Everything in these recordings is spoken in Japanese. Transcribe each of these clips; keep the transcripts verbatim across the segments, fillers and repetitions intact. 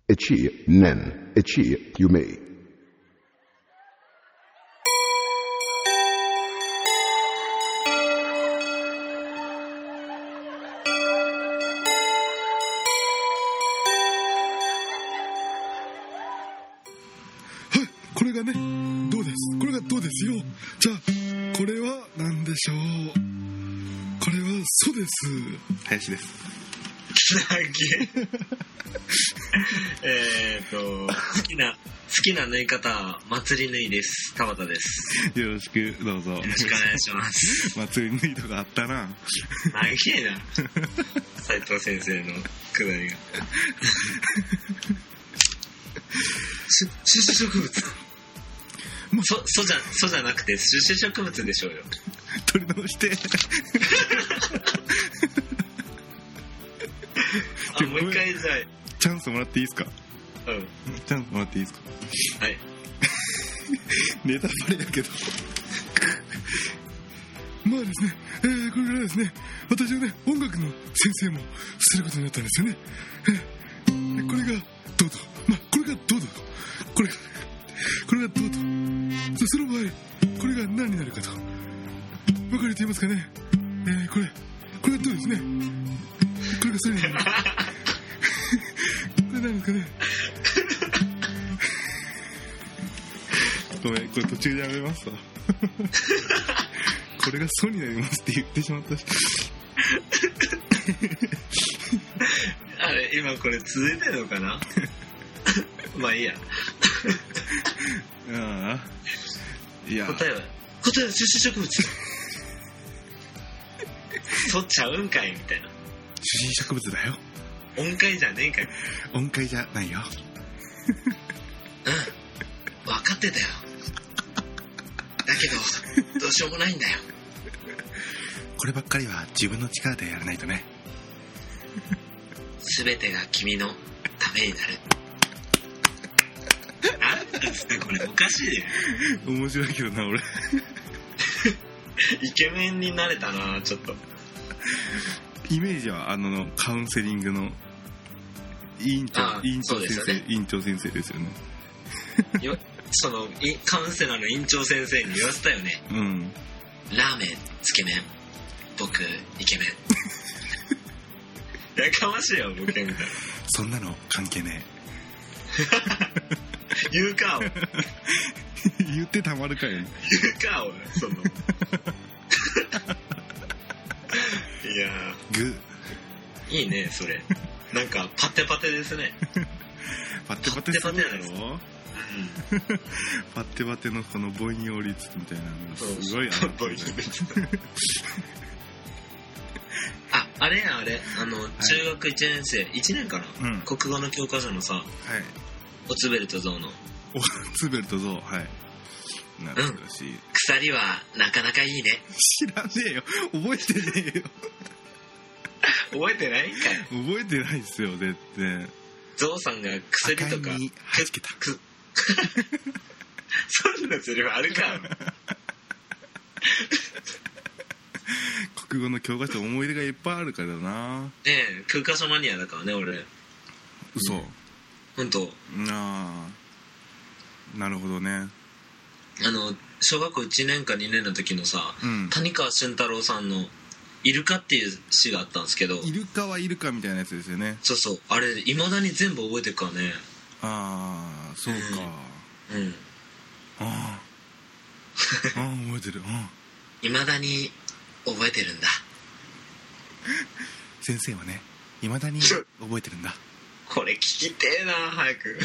E C Nen E C Yumei これがね、どうです。これがどうですよ。じゃあこれは何でしょう。これはそうです。林です。 だけえっと好きな好きな縫い方は祭り縫いです。田畑です。 よろしくどうぞ。 よろしくお願いします。 祭り縫いとかあったな。 長いな。斉藤先生のくだりが。し種子植物。そ、そじゃ、そじゃなくて種子植物でしょうよ。 取り直して。 あ、もう一回じゃあチャンスもらっていいですか。 うん。 チャンスもらっていいですか。 はい。 ネタバレだけど。まあですね、えー、これからですね、私はね、音楽の先生もすることになったんですよね。えー、これがどうと、まあこれがどうと、これがこれがどうと、その場合これが何になるかと分かれていますかね。えー、これこれがどうですね。これがそれになる。これ何ですかね。ごめん、これ途中でやめますわ。これがソになりますって言ってしまったし。 あれ今これ続いてるのかな。まあいいや。 ああ、いや答えは答えは種子植物。そっちゃうんかいみたいな。 種子植物だよ。 音階じゃねえかい。 音階じゃないよ。 うん、分かってたよ。だけどどうしようもないんだよ。 こればっかりは自分の力でやらないとね。 全てが君のためになる。なんですかこれ、おかしい。 面白いけどな俺。 イケメンになれたなちょっと。 イメージはあのカウンセリングの委員長、委員長先生、ね、委員長先生ですよね。 よそのカウンセラーの委員長先生に言わせたよね。 うん。 ラーメンつけ麺、僕イケメン。やかましいよボケみたいな。 そんなの関係ねえ。言うか言ってたまるかよ。言うかおその。いやグーいいねそれ。なんかパテパテですね。 パテパテすごいだろ。 うん、 パテパテのこの母音用率みたいなのすごいな。 母音率。あ、あれやあれあの、はい、中学いちねん生いちねんかな、うん、国語の教科書のさ、はい、オツベルトゾウのオツベルトゾウ、はい、懐かしい、うん、 鎖はなかなかいいね。 知らねえよ、覚えてねえよ。 覚えてないんかい。 覚えてないっすよ絶対。 ゾウさんが薬とか赤いにはじけた。 そんなセリフあるか。 国語の教科書思い出がいっぱいあるからな。 ねえ、教科書マニアだからね俺。 嘘。 ほんと。 ああ、なるほどね。 あの小学校いちねんかにねんの時のさ、うん、谷川俊太郎さんのイルカっていう詩があったんですけど。 イルカはイルカみたいなやつですよね。 そうそう、あれ未だに全部覚えてるからね。 ああ、そうか。 うん、うん、 ああ、ああ覚えてる。 未だに覚えてるんだ。 先生はね、未だに覚えてるんだ。 これ聞きてえな早く。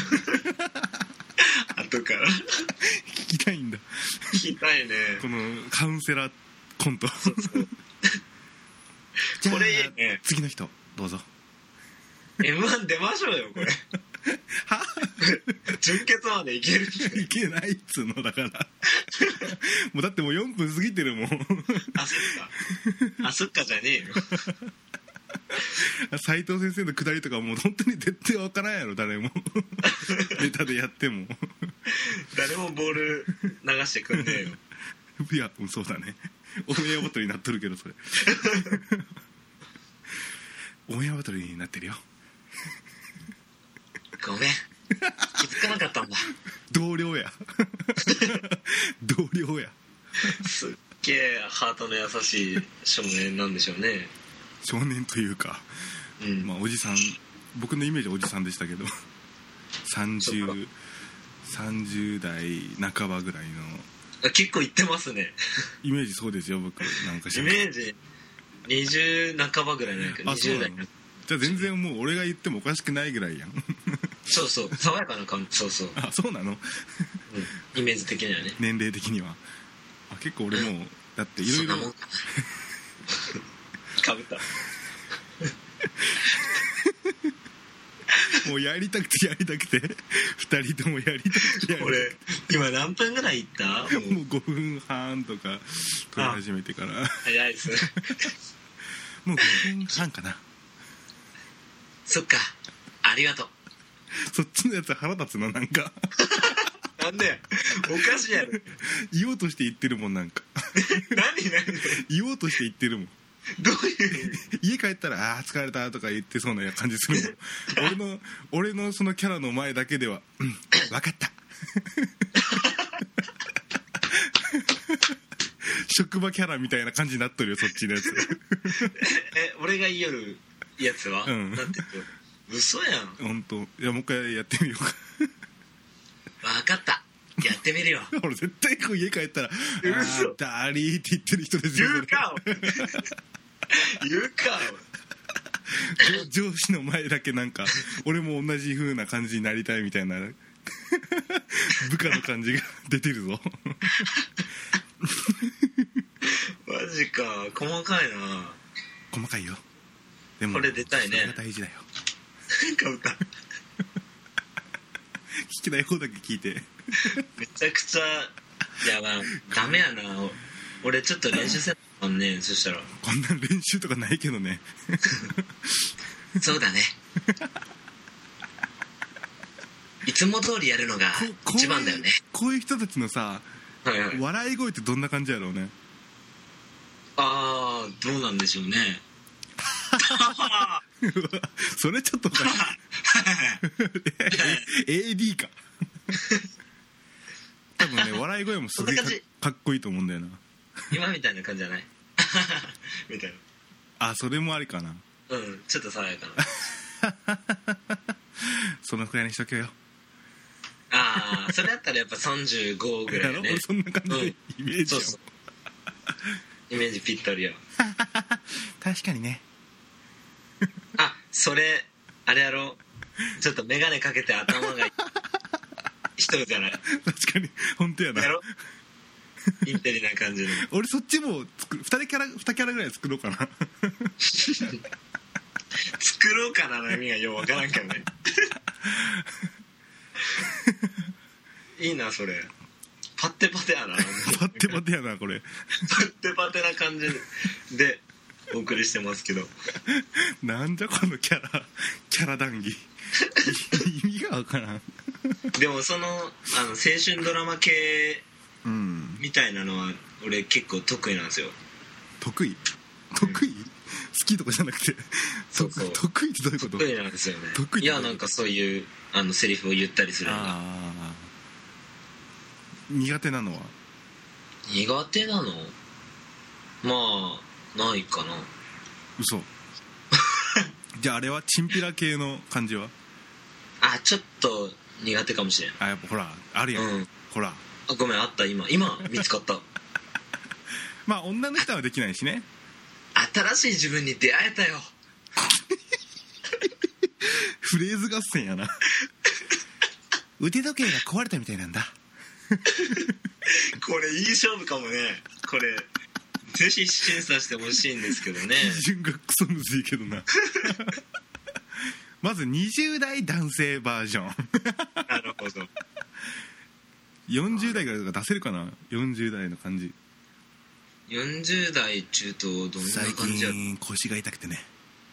後から聞きたいんだ。 聞きたいね。 このカウンセラーコント。 そうそうじゃあこれいいね。 次の人どうぞ。 エムワン 出ましょうよこれ。 は準決までいける。 いけないっつうのだから。もうだってもうよんぷん過ぎてるもん。あ、そっか。あ、そっかじゃねえよ。 斉藤先生のくだりとかもう本当に絶対わからんやろ誰も。ネタでやっても。 誰もボール流してくんねえよ。 いや、そうだね。オンエアバトルになっとるけどそれ。オンエアバトルになってるよ。 ごめん気づかなかったんだ同僚や同僚やすっげえハートの優しい少年なんでしょうね。 少年というか、うん、まあおじさん、僕のイメージはおじさんでしたけどさんじゅう、さんじゅう代半ばぐらいの。 結構いってますねイメージそうですよ僕。なんかイメージにじゅう半ばぐらいなんかにじゅう代。 じゃあ全然もう俺が言ってもおかしくないぐらいやんそうそう爽やかな感じ。そうそうあそうなの、 うん、イメージ的にはね、 年齢的には。あ結構俺もう、うん、だっていろいろかぶったもうやりたくてやりたくてふたりともやりたくてやりたくて。 俺今何分ぐらいいったもう、 もうごふんはんとか撮り始めてから早いっすもうごふんはんかな。 そっかありがとう。 そっちのやつ腹立つのなんかなんでおかしいやろ言おうとして言ってるもんなんか何何言おうとして言ってるもん。 どういう家帰ったら「ああ疲れた」とか言ってそうな感じするもん俺の俺のそのキャラの前だけでは「うん分かった」職場キャラみたいな感じになっとるよそっちのやつえ俺が言いよるやつは、うん、なんて言う嘘やん。 本当。いやもう一回やってみようか分かったやってみるよ俺絶対こう家帰ったら「 嘘あーダーリー」って言ってる人ですよ。 言うか言うか上司の前だけなんか俺も同じ風な感じになりたいみたいな部下の感じが出てるぞマジか細かいな。 細かいよ。でもこれ出たいね。 それが大事だよかぶった聞きたい方だけ聞いてめちゃくちゃやばいダメやな。俺ちょっと練習せなもんね。そしたらこんな練習とかないけどねそうだねいつも通りやるのが一番だよね。 こういう人たちのさ、はいはい、笑い声ってどんな感じやろうね。 ああどうなんでしょうねそれちょっとかエーディー か多分ね笑い声もすげえ か, かっこいいと思うんだよな。 今みたいな感じじゃないみたいな。 あそれもありかな。 うんちょっと爽やかなそのくらいにしとけよ。 ああそれだったらやっぱさんじゅうごぐらいねそんな感じでイメージや、うん、そうそうイメージぴったりや確かにねあそれあれやろちょっと眼鏡かけて頭が人じゃない。 確かに本当やな。 やろインテリな感じの俺そっちも作るふたりキャラにキャラぐらい作ろうかな作ろうかなの意味がようわからんけどねいいなそれ。パッテパテやなパッテパテやなこれパッテパテな感じでお送りしてますけどなんじゃこのキャラキャラ談義意味がわからんでもそのあの青春ドラマ系みたいなのは俺結構得意なんですよ。 得意得意、うん、好きとかじゃなくてそうそう得意ってどういうこと。 得意なんですよね。 得意いやなんかそういうあのセリフを言ったりするのが。 あ苦手なのは苦手なのまあないかな。 嘘じゃああれはチンピラ系の感じは。 あちょっと苦手かもしれん。 あやっぱほらあるやん、うん、ほらあごめんあった今今見つかったまあ女の人はできないしね。 新しい自分に出会えたよフレーズ合戦やな腕時計が壊れたみたいなんだこれいい勝負かもね。これぜひ審査してほしいんですけどね。 基準がクソむずいけどなまずにじゅう代男性バージョンなるほど。 よんじゅう代から出せるかな。よんじゅう代の感じ。 よんじゅう代中とどんな感じや。 最近腰が痛くてね。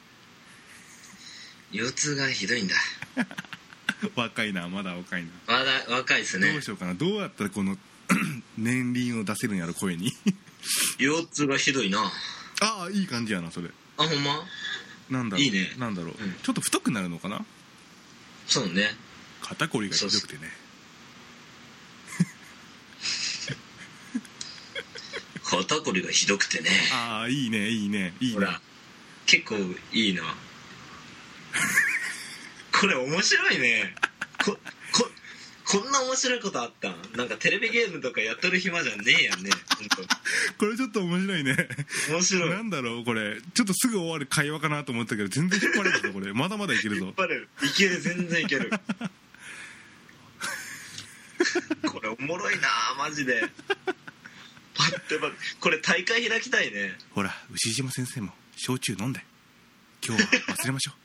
腰痛がひどいんだ若いなまだ若いな。 まだ若いですね。 どうしようかな。どうやったらこの年輪を出せるんやろ声に腰痛がひどいな。 ああいい感じやなそれ。 あほんまなんだろう。 いいね。 なんだろう、 うん、 ちょっと太くなるのかな。 そうね、 肩こりがひどくてね。 肩こりがひどくてね。 ああ、いいねいいねいいね。 ほら結構いいな。これ面白いね。こここんな面白いことあったん？なんかテレビゲームとかやっとる暇じゃねえやんね。本当。これちょっと面白いね。 面白い。 なんだろうこれ、ちょっとすぐ終わる会話かなと思ったけど全然引っ張れるぞこれ。まだまだいけるぞ。 引っ張れる。いける、全然いける。これおもろいなマジで。待って待って、これ大会開きたいね。 ほら牛島先生も焼酎飲んで今日は忘れましょう。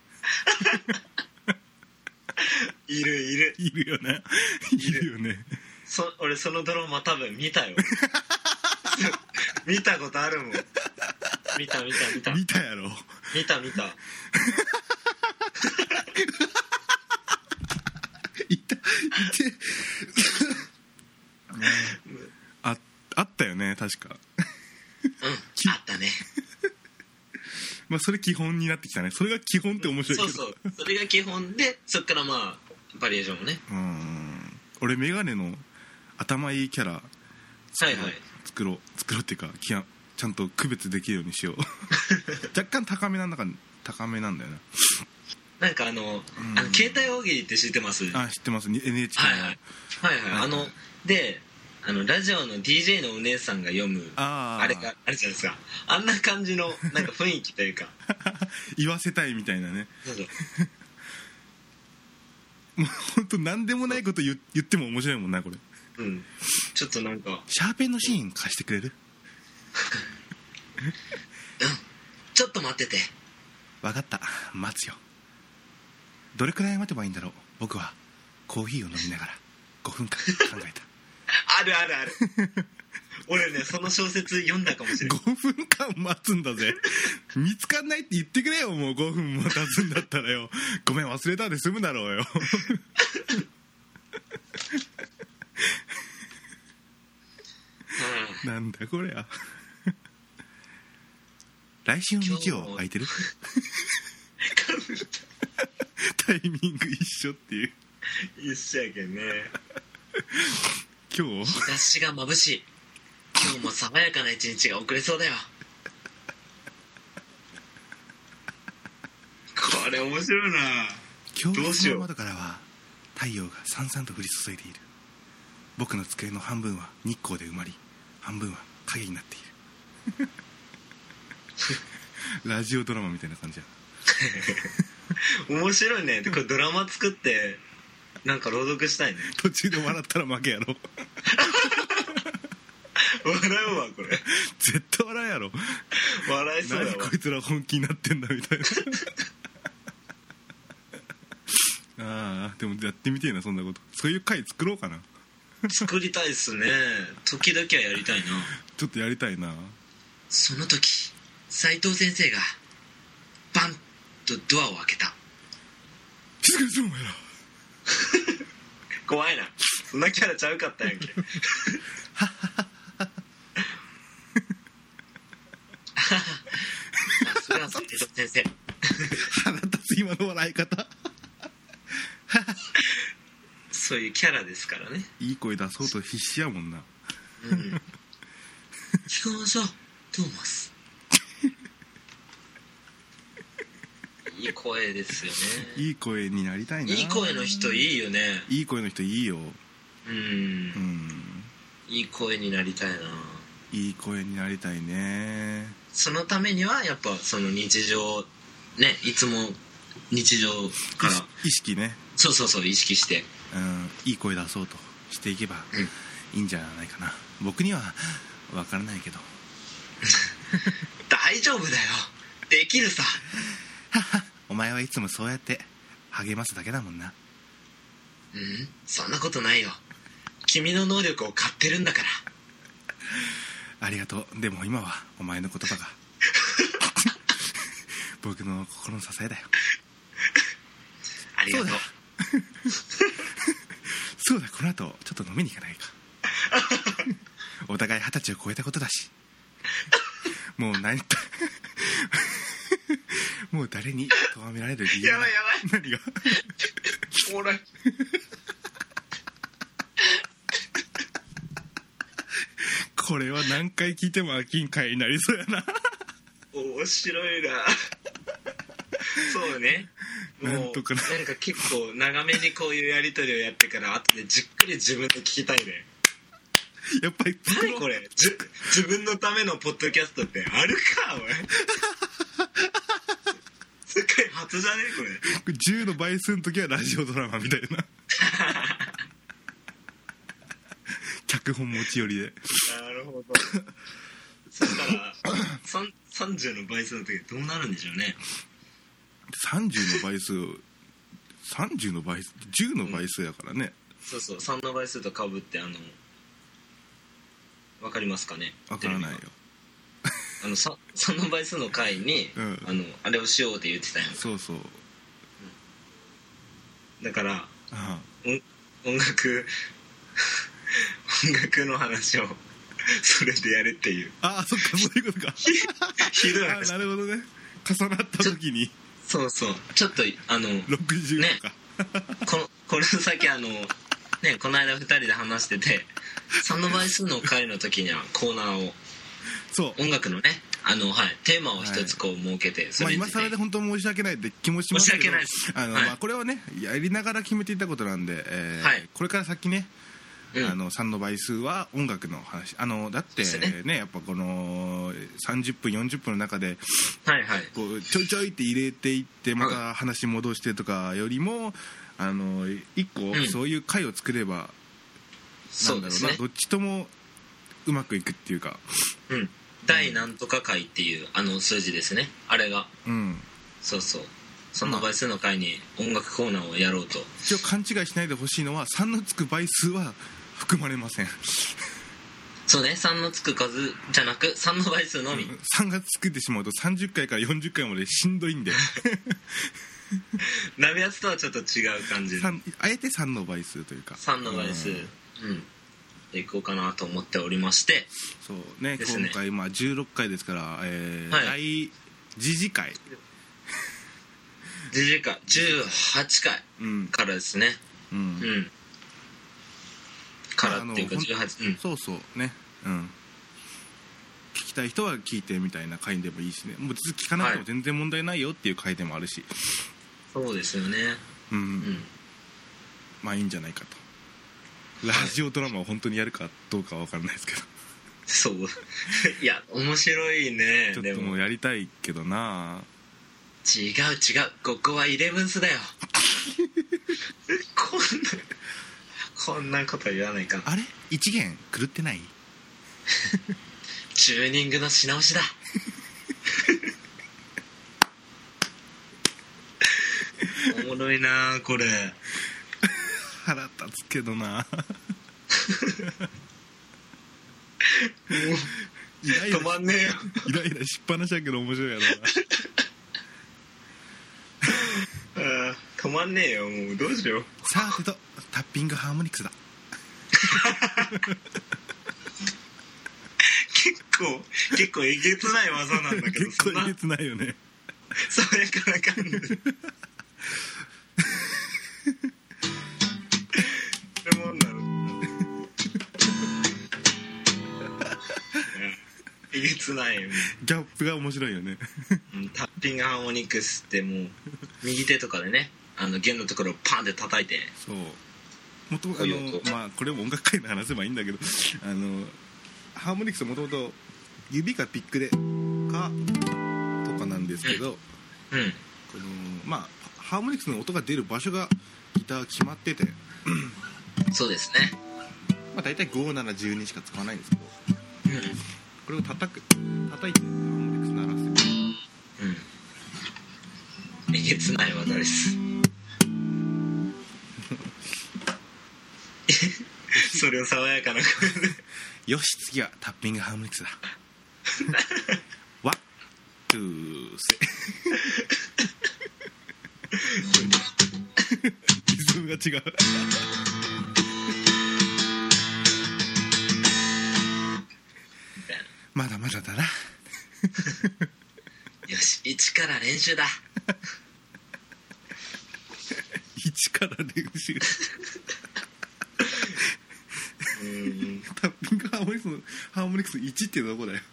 いるいるいるよね。いるよね。 そ俺そのドラマ多分見たよ。見たことあるもん。見た見た見た見たやろ。 見た見た。 いたいてああったよね確か。 うんあったね。 まあそれ基本になってきたね。それが基本って面白いけど。 そうそう、それが基本でそっからまあバリエーションもね。 うん、俺メガネの頭いいキャラ作ろう、 はいはい、 作ろう作ろうっていうかちゃんと区別できるようにしよう。若干高めなんだか高めなんだよな。 なんかあの、うん、あの携帯大喜利って知ってます？ あ知ってます。 エヌエイチケー の、 はいはい、はいはいはい、あのであのラジオの ディージェー のお姉さんが読む あ, あれがあるじゃないですか。あんな感じのなんか雰囲気というか言わせたいみたいなね。 そうそうもう本当何でもないこと 言, 言っても面白いもんなこれ。 うん、ちょっとなんかシャーペンのシーン貸してくれる？ うん、ちょっと待ってて。 分かった、待つよ。どれくらい待てばいいんだろう。僕はコーヒーを飲みながらごふんかん考えた。 あるあるある。俺ねその小説読んだかもしれない。 ごふんかん待つんだぜ。見つかんないって言ってくれよ。もうごふんも経つんだったらよ。ごめん忘れたで済むだろうよ。なんだこれや。来週の日曜空いてる？タイミング一緒っていう。 一緒やけんね。 今日日差しが眩しい。今日も爽やかな一日が遅れそうだよ。これ面白いな。 教室の窓からは太陽がさんさんと降り注いでいる。僕の机の半分は日光で埋まり、半分は影になっている。ラジオドラマみたいな感じや。 面白いね。これドラマ作ってなんか朗読したいね。 途中で笑ったら負けやろ。 笑うわこれ。 絶対笑うやろ。 笑いそうだわ。 何こいつら本気になってんだみたいな。ああでもやってみてえなそんなこと。そういう回作ろうかな。 作りたいっすね。時々はやりたいな。 ちょっとやりたいな。 その時斉藤先生がバンとドアを開けた。 静かにしろお前ら。 怖いな。そんなキャラちゃうかったやんけ。それは斉藤先生。 腹立つ今の笑い方。 そういうキャラですからね。 いい声出そうと必死やもんな。 うん。聞こえましたトーマス。いい声ですよね。 いい声になりたいな。 いい声の人いいよね。 いい声の人いいよ。 うん、うん、いい声になりたいな。 いい声になりたいね。 そのためにはやっぱその日常ね、いつも日常から意識ね。 そうそうそう意識して、 うん、いい声出そうとしていけばいいんじゃないかな、うん、僕には分からないけど。 大丈夫だよ、できるさ。 お前はいつもそうやって励ますだけだもんな。 うん、そんなことないよ。君の能力を買ってるんだから。 ありがとう。でも今はお前の言葉が僕の心の支えだよ。 ありがとう。そうだそうだ、この後ちょっと飲みに行かないか。お互い二十歳を超えたことだし、もう何ともう誰に咎められる理由は。 やばいやばい。 何がおもろい。 これは何回聞いても飽きん回になりそうやな。 面白いな。そうね。もうなんとかな。 なんか結構長めにこういうやり取りをやってから後でじっくり自分で聞きたいね。 やっぱり何これ、じ自分のためのポッドキャストってあるかおい。世界初じゃねこれ。 じゅうの倍数の時はラジオドラマみたいな。脚本持ち寄りで。 なるほど。そしたらさんじゅうの倍数の時どうなるんでしょうね。 さんじゅうの倍数さんじゅうの倍数じゅうの倍数やからね、 うん、そうそう、さんの倍数とかぶって、あのわかりますかね。 わからないよ。 あの 3, さんの倍数の回に、 うん、あのあれをしようって言ってたやん。 そうそう、 うん、だからああ音楽音楽の話をそれでやるっていう。 ああ、そっか、そういうことか。 ひどい話。 あ、なるほどね。重なった時にそうそう、ちょっとあのろくじゅうとか、 ね、このこれさっきあのね、この間ふたりで話してて、さんの倍数の回の時にはコーナーを、 そう音楽のね、あの、はい、テーマを一つこう設けて、はい、 それで、ね、まあ、今更で本当申し訳ないって気もしますけど、 申し訳ないです。 あの、はい、まあ、これはねやりながら決めていったことなんで、えーはい、これから先ね、うん、あのさんの倍数は音楽の話、あのだってね、ね、やっぱこのさんじゅっぷんよんじゅっぷんの中で、はいはい、こうちょいちょいって入れていってまた話戻してとかよりも、あのいっこそういう回を作れば、うん、なんだろうな、ね、どっちともうまくいくっていうか、 うん、第なんとか回っていうあの数字ですね、あれが、うん、そうそう、さんの倍数の回に音楽コーナーをやろうと。 一応勘違いしないでほしいのは、さんのつく倍数は含まれません。 そうね、さんのつく数じゃなくさんの倍数のみ。 さんがつけてしまうとさんじゅっかいからよんじゅっかいまでしんどいんで鍋やつとはちょっと違う感じ、 あえてさんの倍数というか、 さんの倍数、うん、でいこうかなと思っておりまして、 そうね、ね、今回まあじゅうろっかいですから、えーはい、第次次回次次回じゅうはちかいからですね、うん、うんうん、からっていうかじゅうはち、うん、 そうそうね、うん、聞きたい人は聞いてみたいな回でもいいしね、もう聞かなくても全然問題ないよっていう回でもあるし、 はい、そうですよね、 うん、うん、まあいいんじゃないかと。ラジオドラマを本当にやるかどうかは分からないですけどそういや面白いね。 ちょっともうやりたいけどな。 違う違う、ここはイレブンスだよこんなこんなこと言わないか。 あれ一元狂ってない？ チューニングのし直しだおもろいなこれ腹立つけどなイライラ止まんねえよイライラしっぱなしやけど面白いやろなあ止まんねえよ、もうどうしよう。 さてとタッピングハーモニクスだ結構結構えげつない技なんだけど結構えげつないよね爽やかな感じでもんなのえげつないよね。 ギャップが面白いよねタッピングハーモニクスってもう右手とかでね、あの弦のところをパンって叩いて、 そうもともとあのまあこれも音楽界の話せばいいんだけど、あのハーモニクスはもともと指かピックでかとかなんですけど、うん、うん、このまあハーモニクスの音が出る場所がギター決まっててそうですね、 まあ大体ご、なな、じゅうにしか使わないんですけど、うん、これを叩く叩いてハーモニクス鳴らす、 うん、えげつない技ですそれを爽やかな声でよし次はタッピングハーモニクスだワン、ツー、セリズムが違うまだまだだなよし一から練習だ一かから練習うーんタッピングハーモニクスのハーモニクスいちってどこだよ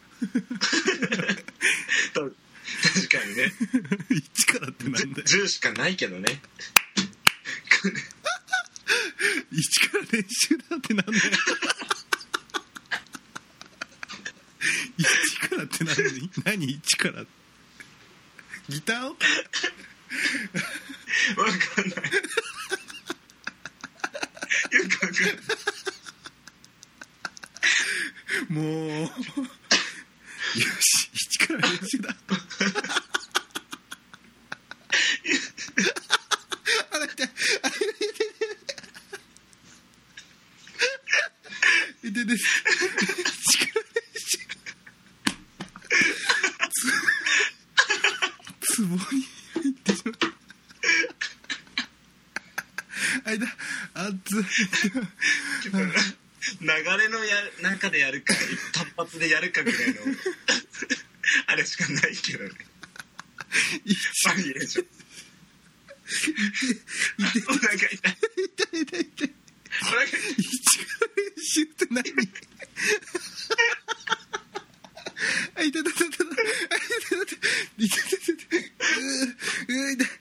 確かにねいちからってなんだよ。 じゅうしかないけどねいちから練習だってなんだよいちからって何何いちからギターをわかんないよくわかんないもうよしいちから練習だあら痛いあら痛い痛い痛いですいちから練習つつぼに入ってしまったあいだあっつ流れのやる中でやるか単発でやるかぐらいのあれしかないけどねバリエーションお腹痛い痛い痛い痛いお腹痛いいちから練習って何あいたたたたたあいたたたた痛い痛い痛い痛い痛い痛い痛い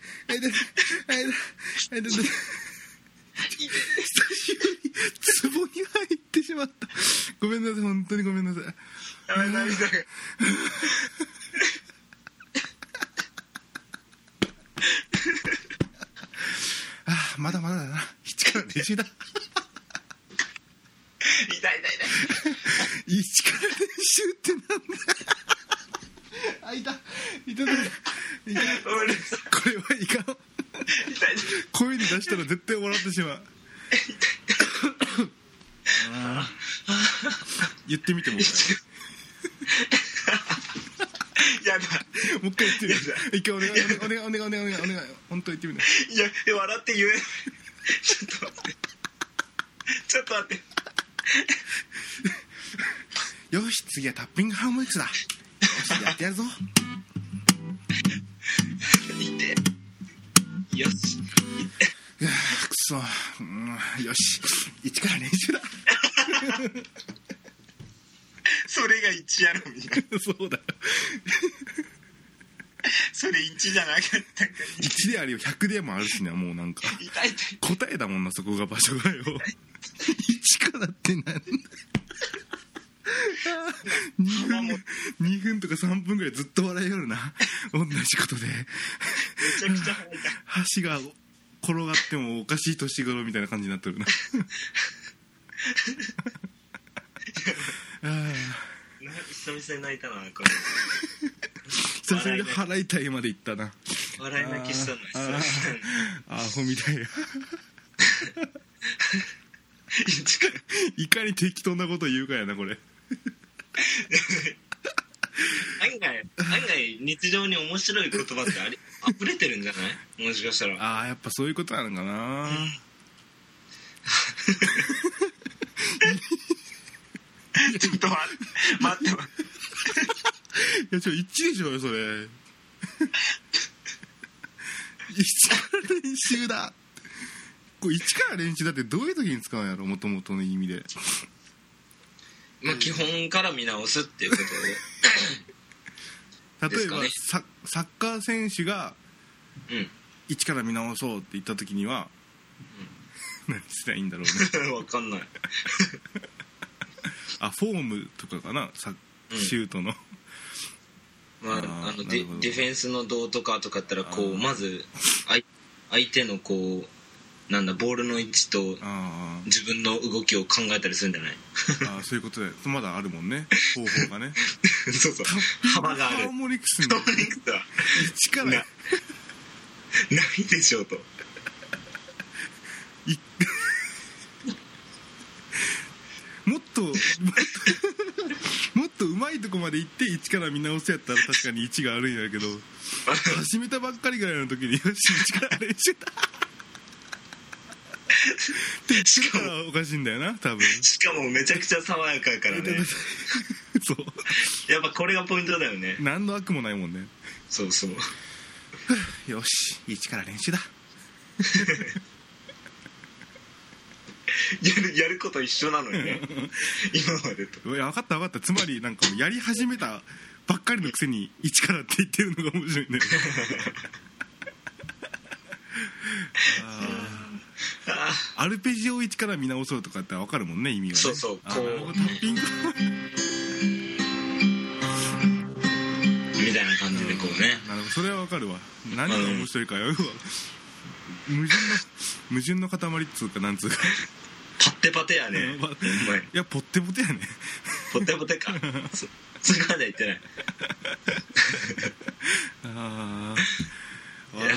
痛い痛い久しぶりツボに入ってしまった。ごめんなさい本当にごめんなさい。 やばい涙がああまだまだだな。一から練習だ。 痛い痛い痛い一から練習ってなんだあいたいたいたいたこれはいかん。 痛い声に出したら絶対笑ってしまう。言ってみてもうやだもう一回言ってみて一回お願いお願いお願いお願いお願いお願い本当言ってみて。 いや笑って言えないちょっと待ってちょっと待ってよし次はタッピングハーモニクスだ。よしやってやるぞいてよしいやくそ、うん、よし一から練習だそれがいちやろみたいなそうだよそれいちじゃなかったかいちであるよひゃくでもあるしね。もうなんか痛い痛い答えだもんなそこが場所がよいちからってなんだにふんにふんとかさんぷんぐらいずっと笑いよるな同じことでめちゃくちゃ笑いたい箸が転がってもおかしい年頃みたいな感じになってるなあ久々に泣いたなこれ久しぶりに払いたいまで行ったな。 笑い泣きしたの久々にアホみたいやいかに適当なこと言うかやなこれ案外案外日常に面白い言葉ってあり溢れてるんじゃない？もしかしたらああやっぱそういうことなのかな、うん、 ちょっと待って待って待っていやちょいちでしょよそれいちから練習だ。これいちから練習だってどういう時に使うんやろもともとの意味で。 まあ基本から見直すっていうことで例えば、 ね、 サ, サッカー選手がうん一から見直そうって言った時には、うん、何したらいいんだろうね分かんないあフォームとかかなサシュートの、 うん、まああの デ, ディフェンスの胴とかとかあったらこうまず相手のこうなんだボールの位置と自分の動きを考えたりするんじゃないあそういうことでまだあるもんね方法がねそうそう幅があるハーモニクスハーモニクスはいちからなないでしょうといもっともっともっと上手いとこまで行っていちから見直すやったら確かにいちがあるんやけど始めたばっかりぐらいの時によしいちから練習だって言ってるからおかしいんだよな多分。 しかもめちゃくちゃ爽やかやからねそうやっぱこれがポイントだよね。 何の悪もないもんね。 そうそうよしいちから練習だやるやること一緒なのにね今までと。 いや分かった分かった。つまりなんかもうやり始めたばっかりのくせに一からって言ってるのが面白いねあアルペジオを一から見直そうとかって分かるもんね、意味がね。 そうそう、こうタッピングみたいな感じでこうね。 なるほど、それは分かるわ。何が面白いかよ、うん、矛盾の矛盾の塊っつうかなんつうかパッテパテやね。 いやポッテポテやねポッテポテかそそこまで言ってないああ笑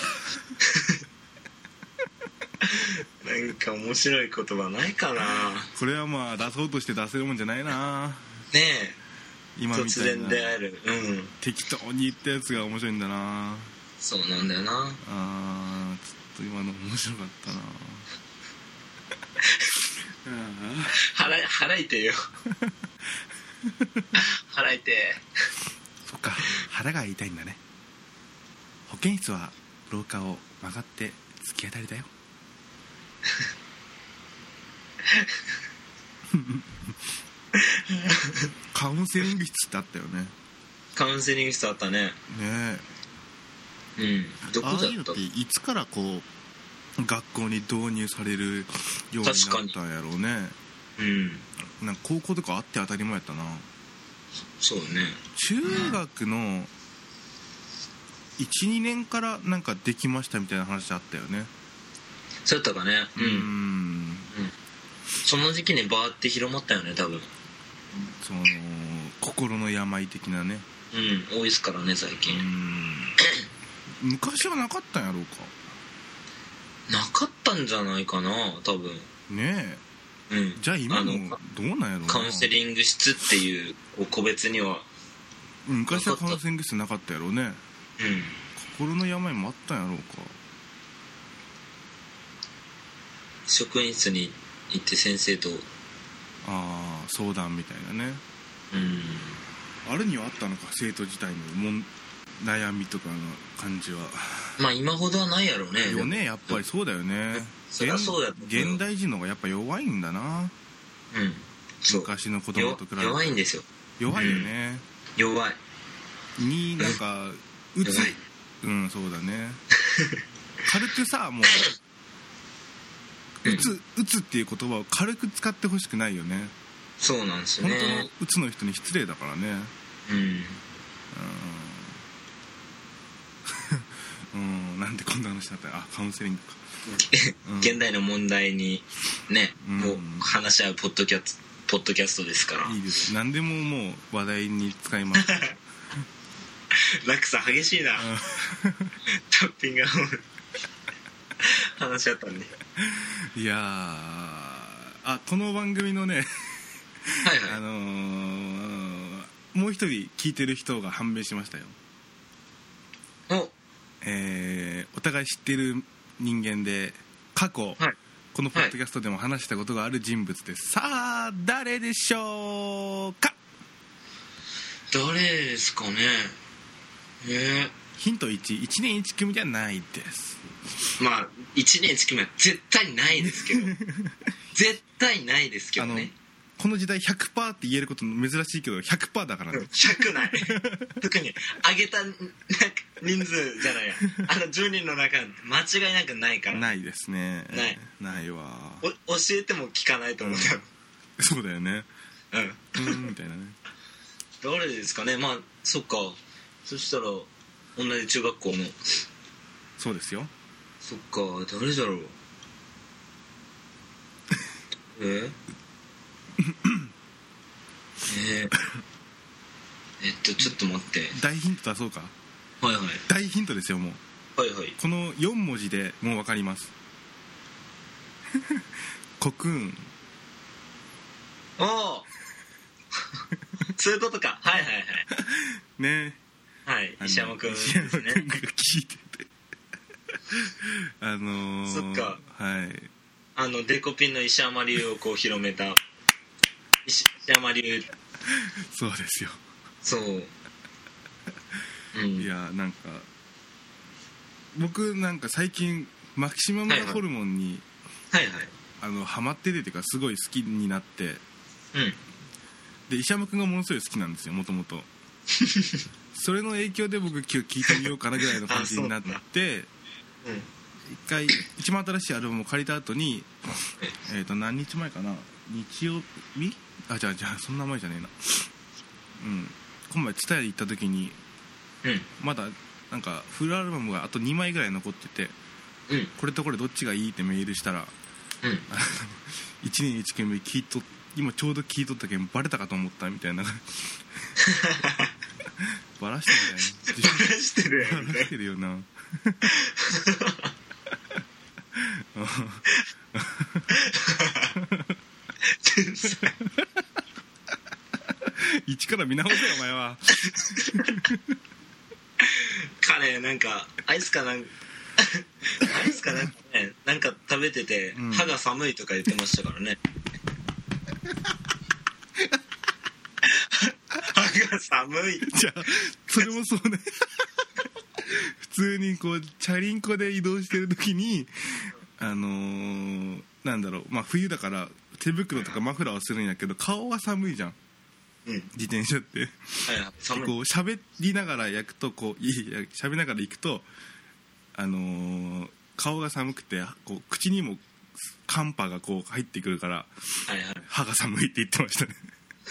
ったなんか面白い言葉ないかな。 これはまあ出そうとして出せるもんじゃないな。 ねえ、 今みたいな突然である、うん、 適当に言ったやつが面白いんだな。 そうなんだよな。 あーちょっと今の面白かったな払い払いてよ払いて。 そっか、腹が痛いんだね。保健室は廊下を曲がって突き当たりだよカウンセリング室ってあったよね。 カウンセリング室あったね。 ねえ、 うん、どこだった？ ああいうのっていつからこう学校に導入されるようになったんやろうね。 うん、 なんか高校とかあって当たり前やったな。 そうね。 中学の いちにねんからなんかできましたみたいな話あったよね。 そうだったかね。うん、 うん、うん、 その時期にバーって広まったよね多分。 その心の病的なね。 うん、多いっすからね最近。 うん、昔はなかったんやろうか。 なかったんじゃないかな多分ねえ。うん、 じゃあ今もどうなんやろうな。 カウンセリング室っていう個別には昔はカウンセリング室なかったやろうね。 うん、 心の病もあったんやろうか。 職員室に行って先生とああ相談みたいなね。 うん、 あるにはあったのか、生徒自体のもん悩みとかの感じは。 まあ今ほどはないやろうね。 よね、やっぱりそうだよね。 そりゃそうだと思う。 現代人の方がやっぱ弱いんだな。 うん、そう昔の子供と比べて弱いんですよ。 弱いよね、 うん、弱いになんかうつい、うん、そうだね軽くさ、もううつ、うつっていう言葉を軽く使ってほしくないよね。 そうなんですよね。 本当のうつの人に失礼だからね。うん、うん、なんでこんな話だったら、あ、カウンセリングかうん、現代の問題にね、うん、もう話し合うポッドキャスト、ポッドキャストですから。 いいです。何でももう話題に使います落差激しいなタッピングが話し合ったんで。 いやー、あ、この番組のねはい、はい、あのー、もう一人聞いてる人が判明しましたよ。 お、 えー、お互い知ってる人間で過去、はい、このポッドキャストでも話したことがある人物です。はい、さあ誰でしょうか。 誰ですかね。えー、 ヒントいち、いちねんいち組じゃないです。 まあいちねんいち組は絶対ないですけど絶対ないですけどね。 この時代 ひゃくパーセント って言えること珍しいけど ひゃくパーセント だからね。 ひゃくない特に上げた人数じゃないや、あのじゅうにんの中間違いなくないから。ないですね。ないないわ。 お教えても聞かないと思う、 うん、そうだよね。 うんうんみたいなね。 誰ですかね。まあそっか、そしたら同じ中学校の。 そうですよ。 そっか、誰だろうええー、えっとちょっと待って、 大ヒント出そうか。 はいはい、 大ヒントですよ。もうはいはい、 このよん文字でもう分かりますコクーン。 ああそういうことか。はいはいはいね。 はい、石山くんですね。 石山くんが聞いててあのー、 そっか、 はい、 あのデコピンの石山流をこう広めた石山流。 そうですよ。 そう、うん、 いやなんか僕なんか最近マキシマムザホルモンにはいはいあのハマっててっていうかすごい好きになって、 うんで石山くんがものすごい好きなんですよもともと。それの影響で僕今日聞いてみようかなぐらいの感じになって、うん、一回一番新しいアルバムを借りた後にえっと何日前かな、日曜日、あじゃあじゃあそんな前じゃねえな、うん今前ツタヤに行った時に、 うん、 まだなんかフルアルバムがあとにまいぐらい残ってて、うん、これとこれどっちがいいってメールしたら、うん、いちねんいちけんめ聞いと今ちょうど聞いとったけんバレたかと思ったみたいな。バラしてみたいな。 バラしてるやん。 バラしてるよな。一から見直せよお前は。 彼なんかアイスかなんかアイスかなんかね、なんか食べてて、うん、歯が寒いとか言ってましたからね。歯が寒い。 じゃあそれもそうね。普通にこうチャリンコで移動してる時にあのー、なんだろう、まあ冬だから手袋とかマフラーをするんやけど顔が寒いじゃん、うん、自転車って、はい、寒い。こう喋りながら焼くとこういや喋りながら行くとあのー、顔が寒くてこう口にも寒波がこう入ってくるから、はいはい、歯が寒いって言ってましたね。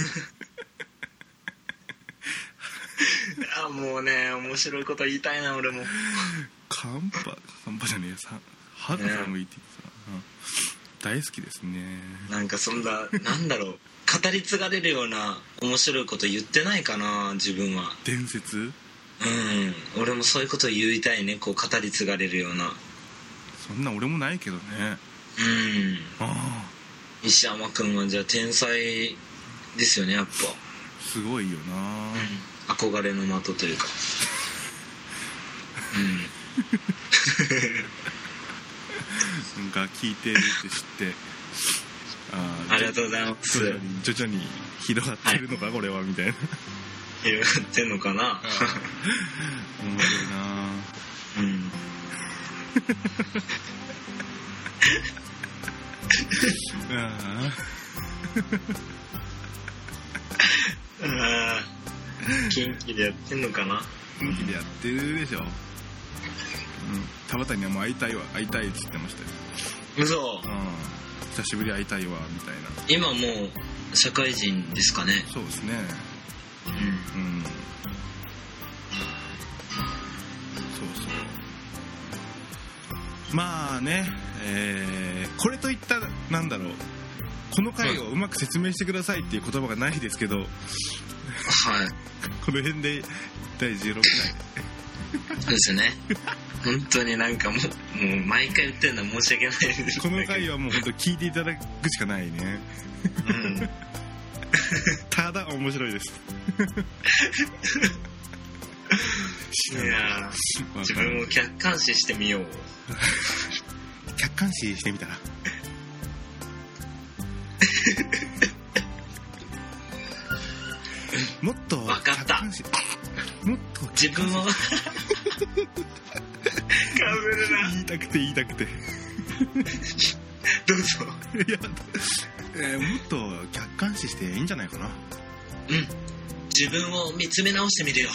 あもうね面白いこと言いたいな俺も。 寒波寒波じゃねえさ歯が寒いって言ってた、ね、大好きですね。 なんかそんななんだろう語り継がれるような面白いこと言ってないかな自分は。 伝説。 うん俺もそういうこと言いたいね、こう語り継がれるような。 そんな俺もないけどね。 うんああ石山くんはじゃあ天才ですよねやっぱ。 すごいよな、 うん、憧れの的というか。 うんなんか聞いてるって知ってあありがとうございます。 徐々に広がってるのか、はい、これはみたいな。 広がってんのかな。 面白いなうんああ元気でやってんのかな。 元気でやってるでしょ。うん田畑にはもう会いたいわ会いたいって言ってましたよ。 嘘。 うん久しぶり会いたいわみたいな。 今もう社会人ですかね。 そうですね。うん、うん、そうそうまあね、えー、これといったなんだろうこの回をうまく説明してくださいっていう言葉がないですけど、はいこの辺でだいじゅうろっかいそうですね本当になんかもう、もう毎回言ってるのは申し訳ないです。 この回はもう本当聞いていただくしかないね、うんただ面白いですいや自分を客観視してみよう。 客観視してみたらもっと分かったもっと自分をかぶるな。 言いたくて言いたくてどうぞ。 いや、えー、もっと客観視していいんじゃないかな。 うん自分を見つめ直してみるよ。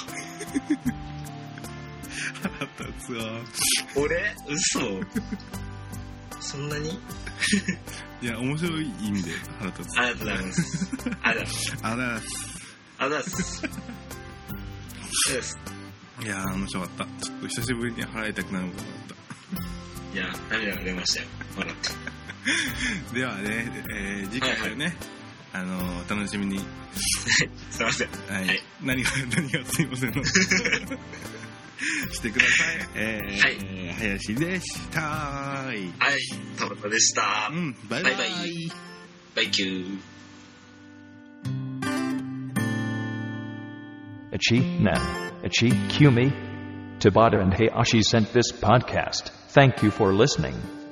腹立つわ。 俺嘘そんなにいや面白い意味で腹立つ。 ありがとうございますありがとうございますありがとうございますありがとうございます。 いやー面白かった。ちょっと久しぶりに払いたくなることだった。 いや涙が出ましたよ笑ってではね、えー、次回はね、はいはい、あのー、楽しみにすいません、 はい、はい、何が何がすいませんのしてください。えー、はい、林でしたはい、 田畑でした。 うん、バイバイバイバイバイキュー。 Ichi Nen, Ichi Kumi, Tabata and Hayashi sent this podcast. Thank you for listening.